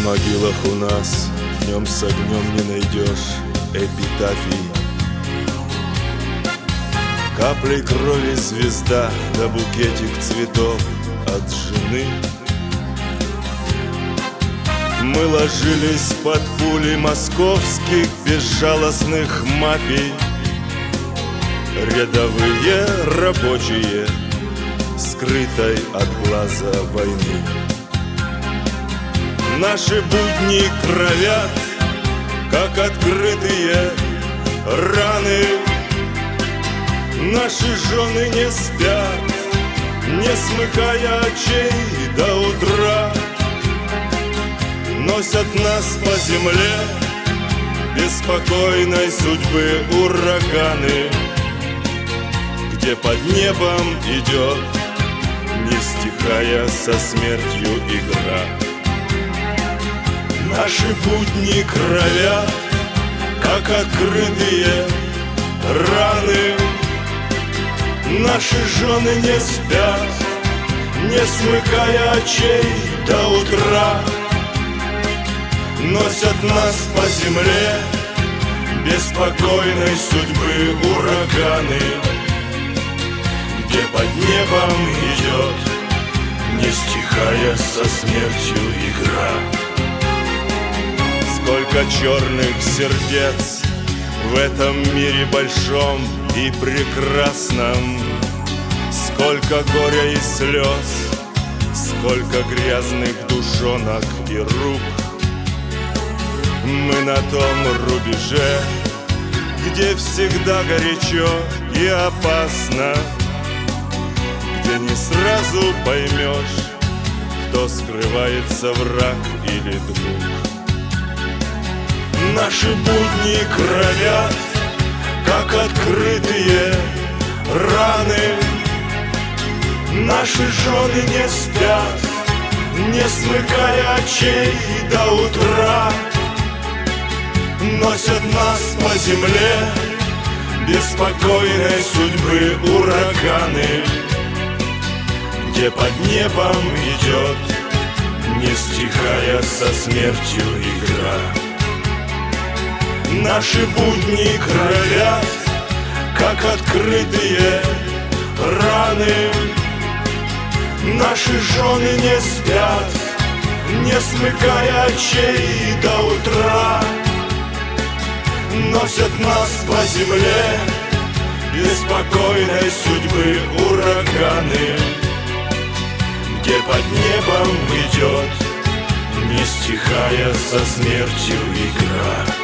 могилах у нас днем с огнем не найдешь эпитафий. Каплей крови звезда да букетик цветов от жены. Мы ложились под пули московских безжалостных мафий. Рядовые рабочие, скрытой от глаза войны. Наши будни кровят, как открытые раны. Наши жены не спят, не смыкая очей до утра. Носят нас по земле беспокойной судьбы ураганы, где под небом идет, не стихая со смертью игра. Наши будни кровят, как открытые раны. Наши жены не спят, не смыкая очей до утра. Носят нас по земле беспокойной судьбы ураганы, где под небом идет, не стихая со смертью игра. Сколько черных сердец в этом мире большом и прекрасном, сколько горя и слез, сколько грязных душонок и рук. Мы на том рубеже, где всегда горячо и опасно, где не сразу поймешь, кто скрывается, враг или друг. Наши будни кровят, как открытые раны. Наши жены не спят, не смыкая очей до утра. Носят нас по земле беспокойной судьбы ураганы, где под небом идет, не стихая со смертью игра. Наши будни кровят, как открытые раны. Наши жены не спят, не смыкая очей до утра. Носят нас по земле беспокойной судьбы ураганы, где под небом идет, не стихая со смертью игра.